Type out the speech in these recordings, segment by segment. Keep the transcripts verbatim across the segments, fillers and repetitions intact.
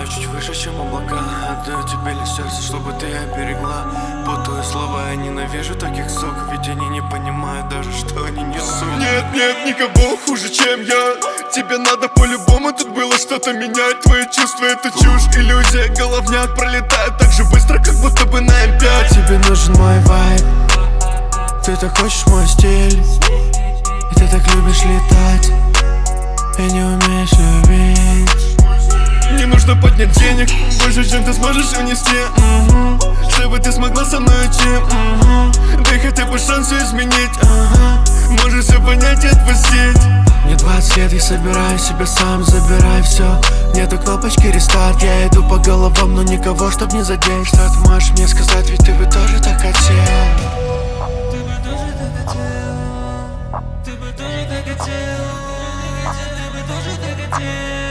Взлетаю чуть выше, чем облака. Отдаю тебе лишь сердце, чтобы ты оберегла. Путаю слова, я ненавижу таких сок. Ведь они не понимают даже, что они несут. Нет, нет, никого хуже, чем я. Тебе надо по-любому, тут было что-то менять. Твои чувства — это чушь, иллюзия. Головняк пролетает так же быстро, как будто бы на эм пять. Тебе нужен мой вайб. Ты так хочешь мой стиль. И ты так любишь летать. И не умеешь любить. Не нужно поднять денег больше, чем ты сможешь унести, угу. Чтобы ты смогла со мной уйти, угу. Дай хотя бы шанс все изменить, ага. Можешь все понять и отпустить. Мне двадцать лет, я собираю себя сам, забирай все. Нету кнопочки рестарт, я иду по головам, но никого, чтоб не задеть. Что ты можешь мне сказать, ведь ты бы тоже так хотел. Ты бы тоже так хотел. Ты бы тоже так хотел. Ты бы тоже так хотел.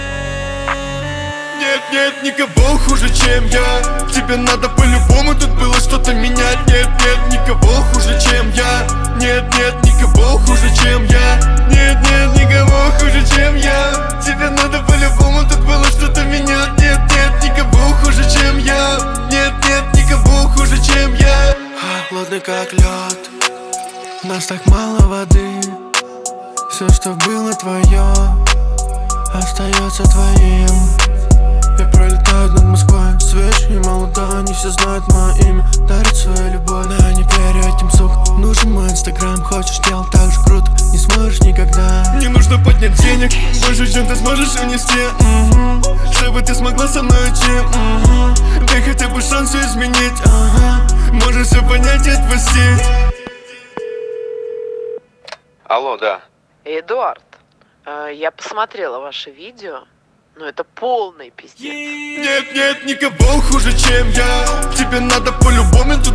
Нет, нет, никого хуже, чем я. Тебе надо по-любому, тут было что-то менять. Нет, нет, никого хуже, чем я. Нет, нет, никого хуже, чем я. Нет, нет, никого хуже, чем я. Тебе надо по-любому, тут было что-то менять. Нет, нет, никого хуже, чем я. Нет, нет, никого хуже, чем я. Холодный как лед, у нас так мало воды. Все, что было твое, остается твоим. Я пролетаю над Москвой, свеж и молода. Они все знают мое имя, дарят свою любовь. Но я не верю этим, сук. Нужен мой инстаграм, хочешь делать так же круто, не сможешь никогда. Не нужно поднять денег больше, чем ты сможешь унести, угу. Чтобы ты смогла со мной уйти, угу. Дай хотя бы шанс все изменить, ага. Можешь все понять и отпустить. Алло, да. Эдуард, э, я посмотрела ваше видео, но это полный пиздец. Нет, нет, никого хуже, чем я. Тебе надо по-любому, тут